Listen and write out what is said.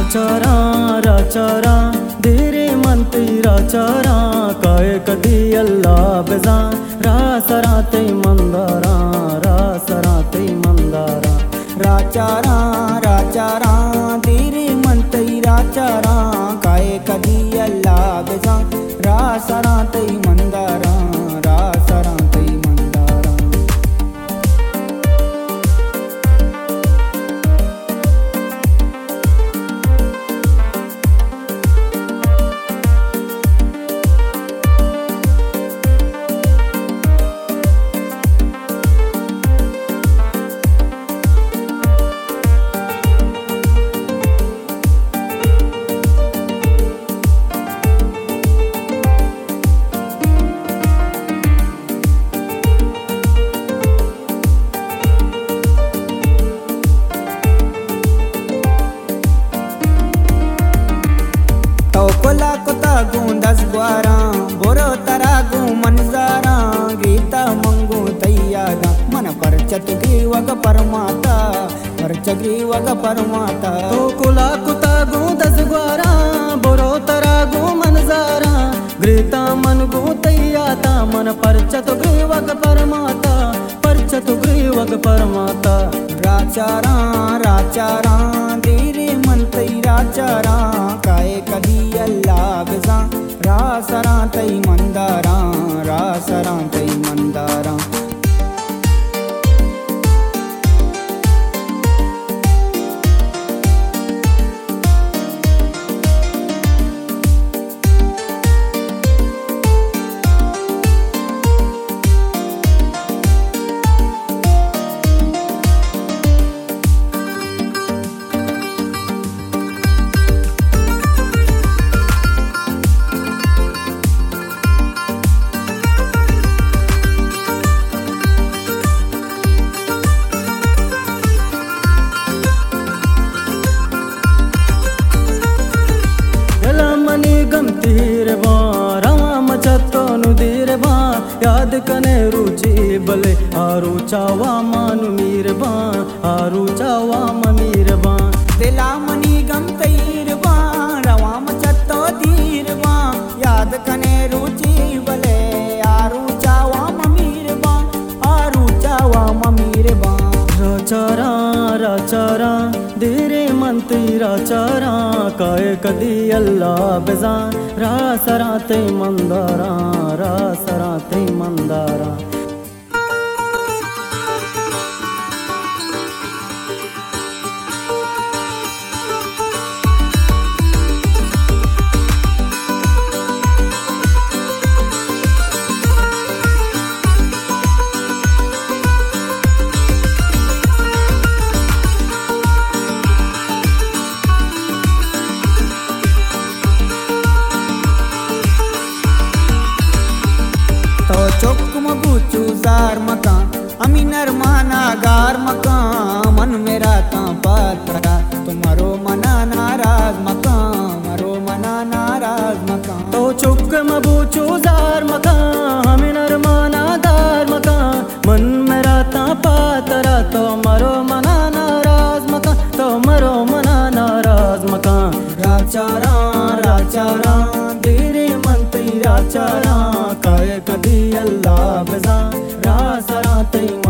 राचारा राचारा धीरे मंत्री राचारा काय कदी अल्लाह बेजा रासराते मंदारा रासराते मंदारा राचारा राचारा धीरे मंत्री राचारा काय कदी अल्लाह बेजा रासराते मंदारा रासराते मंदारा। कोला कोता गुंदस ग्वारा बोरो तरागु मनजारा गीता मंगु तैयागा मन परचत ग्रीवग परमाता परच ग्रीवग परमाता। तो कोला कोता गुंदस ग्वारा बोरो तरागु मनजारा गीता मनगु तैयाता मन परचत ग्रीवग परमाता परचत ग्रीवग परमाता। राचारा राचारा धीरे मंत्री राचारा काय कदी अल्लाह बेजा रासराते मंदारा रासराते मंदारा। राम चतो नुदीर बा याद कने रुचि बले आरु चावा मानु मीर बा आरु चावा ममीर बा दिला मनी गम तैर बा रवाम चतो धीर बा याद कने रुचि बले आरु चावा ममीर बा आरु चावा ममीर बा। राचारा राचारा धीरे मंत्री राचारा काय कदी अल्लाह बेजा रासराते मंदारा रासराते मंदारा। बुचू जार मकान अमी नरमाना गार मकान मन मेरा ता पात्रा तुम्हारो मना नाराज मकान मरो मना नाराज मकान। तो चुक मबूचू जार मकान हमें नरमाना दार मकान मन मेरा ता पात्रा तो मरो मना नाराज मकान तो मरो मना नाराज मकान। राचारा राचारा धीरे मंत्री राचारा काय कदी अल्लाह बेजा रासराते